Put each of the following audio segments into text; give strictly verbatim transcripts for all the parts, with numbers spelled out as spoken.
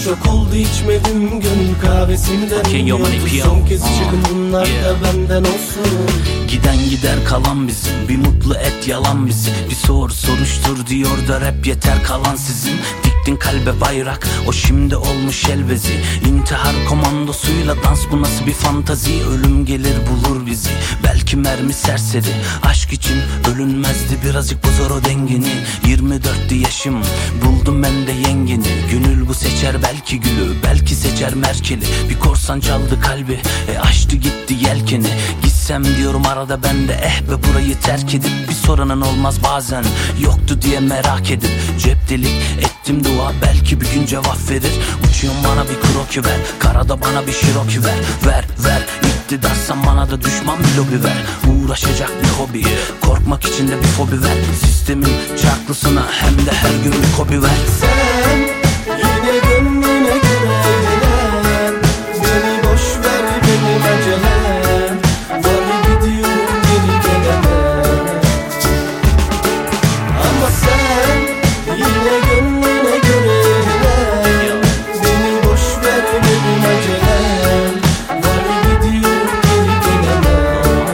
Çok oldu içmedim gönül kahvesinden. Okay, yo, money, P O. Son kez Uh, çıkın bunlar yeah. da benden olsun. Giden gider kalan bizim, bir mutlu et yalan bizi. Bir sor soruştur diyor da rap yeter kalan sizin. Diktin kalbe bayrak, o şimdi olmuş elbezi. İntihar komandosuyla dans, bu nasıl bir fantazi? Ölüm gelir bulur bizi, belki mermi serseri. Aşk için ölünmezdi, birazcık bozar o dengeni. Yirmi dörttü yaşım, buldum ben de yengeni. Gönül bu seçer belki gülü, belki seçer Merkel'i. Bir korsan çaldı kalbi, e açtı gitti yelkeni. Gitsem diyorum arada ben de, eh be burayı terk edip. Bir soranın olmaz bazen, yoktu diye merak edip. Cep delik ettim dua, belki bir gün cevap verir. Uçuyorum bana bir kroki ver, karada bana bir şiroki ver. Ver ver iktidarsan bana da düşman bir lobi ver. Uğraşacak bir hobi, korkmak için de bir fobi ver. Sistemin çarklısına hem de her gün bir kobi ver. Sen yine gönlüne göre eğlen, beni boş ver benim acelem. Var gidiyorum geri gelemem. Ama sen yine gönlüne göre eğlen, beni boş ver benim acelem. Var gidiyorum geri gelemem.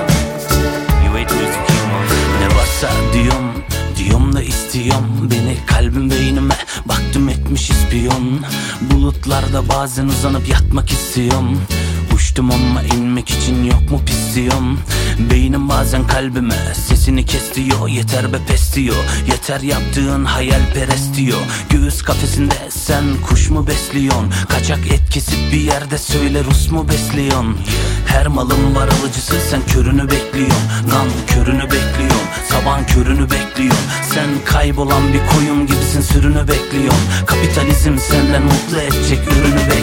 Ne varsa diyorum, diyorum da istiyorum. Beni kalbim beynime baktım etmiş ispiyon. Bulutlarda bazen uzanıp yatmak istiyorum. Uçtum ama inmek için yok mu pis diyorum. Beynim bazen kalbime sesini kes diyor. Yeter be pes diyor, yeter yaptığın hayalperest diyor. Göğüs kafesinde sen kuş mu besliyorsun? Kaçak et kesip bir yerde söyle Rus mu besliyorsun? Her malın var alıcısı, sen körünü bekliyorsun. Nan körünü bekliyorsun, sabahın körünü bekliyorsun. Sen kaybolan bir koyun gibisin, sürünü bekliyorsun. Kapitalizm senden mutlu edecek ürünü bekliyorsun.